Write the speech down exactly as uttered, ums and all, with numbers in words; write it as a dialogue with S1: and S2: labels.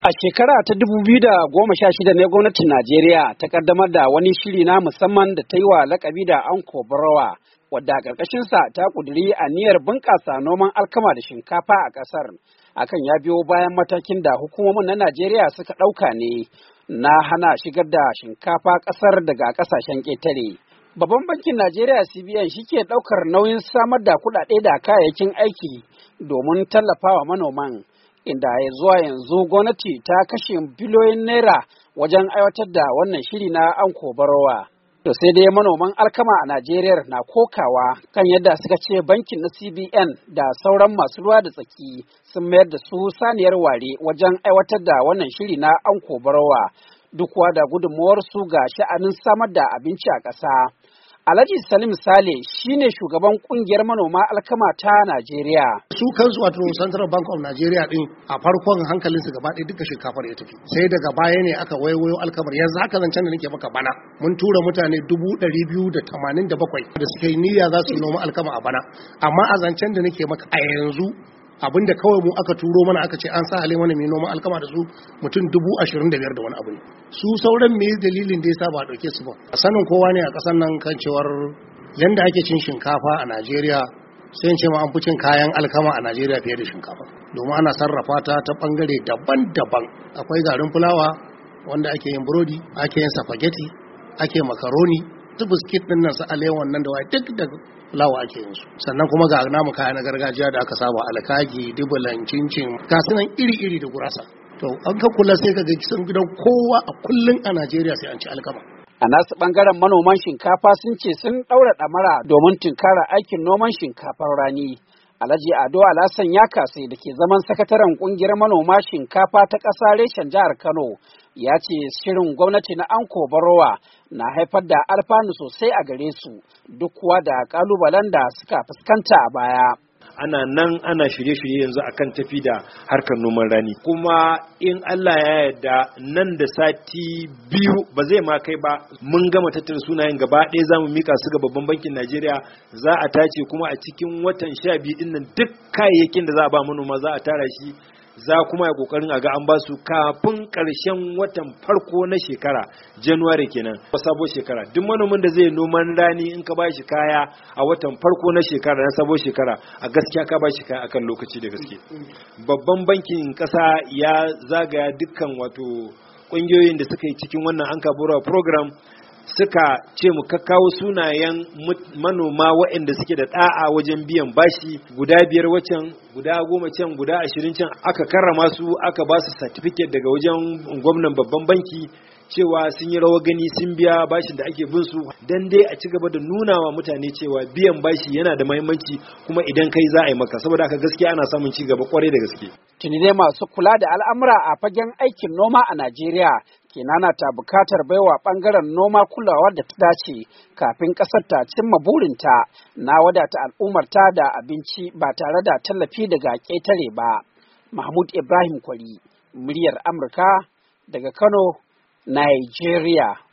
S1: A shekara ta dubu biyu da goma sha shida ne gwamnatin Najeriya ta kaddamar da wani shiri na musamman da ta yi wa lakabi da Anko Borowa, wadda a ƙarƙashinsa ta ƙudiri aniyar bunƙasa noman alkama da shinkafa a ƙasar. Akan ya biyo bayan matakin da hukumomin na Najeriya suka ɗauka ne na hana shigar da shinkafa ƙasar daga ƙasashen ƙetare. Babban bankin Najeriya C B N shi ke ɗaukar nauyin samar da kuɗaɗe da kayayyakin aiki domin tallafawa manoman. Inda ya zuwa yanzu gwamnati ta kashe biliyoyin naira wajen aiwatar da wannan shiri na Anko Borowa. To sai dai manoman alkama a Najeriya na kokawa kan yadda suka ce bankin na C B N da sauran masu ruwa da tsaki sun mayar da su saniyar ware wajen aiwatar da wannan shiri na Anko Borowa, duk da gudunmuwar su ga sha'anin samar da abinci a ƙasa. Alhaji Salim Sale shine shugaban kungiyar manoma alkama ta Najeriya.
S2: Su kansu wato Central Bank of Nigeria din a farkon hankalinsu gaba ɗaya duka shinkafar ya tafi. Sai daga baya ne aka waiwayo alkamar. Yanzu haka zancen da nake maka bana mun tura mutane dubu ɗari biyu da tamanin da bakwai da suka yi niyya za su noma alkama a bana. Amma a zancen da nake maka a yanzu abinda kawai mu aka turo mana aka ce an sa halin wani mai noma alkama da su mutum dubu ashirin da biyar da wani abu ne. Su sauran me dalilin da yasa ba a ɗauke su ba. A sanin kowa ne a ƙasar nan kan cewar yanda ake cin shinkafa a Najeriya sai in ce ma an fi cin kayan alkama a Najeriya fiye da shinkafa. Domin ana sarrafa ta ta bangare daban-daban. Akwai garin fulawa wanda ake yin burodi, ake yin spaghetti, ake makaroni, su biskit din nan su alewan nan da waye duk da fulawa ake yin su. Sannan kuma ga namu kaya na gargajiya da aka saba alkaki, dubulan, cincin, gasunan iri-iri da gurasa. To an ka kula sai ka ga kisan gidan kowa a kullun a Najeriya sai an ci alkama.
S1: A nasu bangaren manoman shinkafa sun ce sun ɗaura ɗamara domin tunkara aikin noman shinkafar rani. Alhaji Ado Alhassan ya kasai da ke zaman sakataren kungiyar manoma shinkafa ta ƙasa reshen jihar Kano ya ce shirin gwamnati na Anko Borowa na haifar da alfanu sosai a gare su duk kuwa da ƙalubalen da suka fuskanta a baya.
S3: Ana nan ana shirye-shirye yanzu akan tafi da harkar noman rani, kuma in Allah ya yarda nan da sati biyu ba zai ma kai ba mun gama tattara sunayen gaba ɗaya zamu mika su ga babban bankin Najeriya. Za a tace kuma a cikin watan sha biyu din nan duk kayayyakin da za a ba manoma za a tara shi, za kuma ya kokarin a ga an ba su kafin karshen watan farko na shekara, January kenan sabo shekara. Duk manomin da zai noman rani in ka ba shi kaya a watan farko na shekara na sabo shekara, a gaskiya ka ba shi kaya akan lokaci da gaske. Babban bankin kasa ya zagaya dukkan wato kungiyoyin da suka yi cikin wannan Anko Borowa program, suka ce mu kakkawo sunayen manoma waɗanda suke da ɗa'a wajen biyan bashi guda biyar wacan, guda goma can, guda ashirin can, aka karrama su, aka ba su certificate daga wajen gwamnan babban banki cewa sun yi rawa gani sun biya bashin da ake bin su, dan dai a ci gaba da nuna wa mutane cewa biyan bashi yana da muhimmanci kuma idan kai za a yi maka. Saboda haka gaskiya ana samun ci gaba kwarai da gaske.
S1: Tuni dai masu kula da al'amura a fagen aikin noma a Najeriya Kenana ta bukatar baiwa bangaren noma kulawar da ta dace kafin kasar ta cimma burinta na wadata al'ummarta da abinci ba tare da tallafi daga ƙetare ba. Mahmud Ibrahim Kwari, muryar Amurka daga Kano, Nigeria.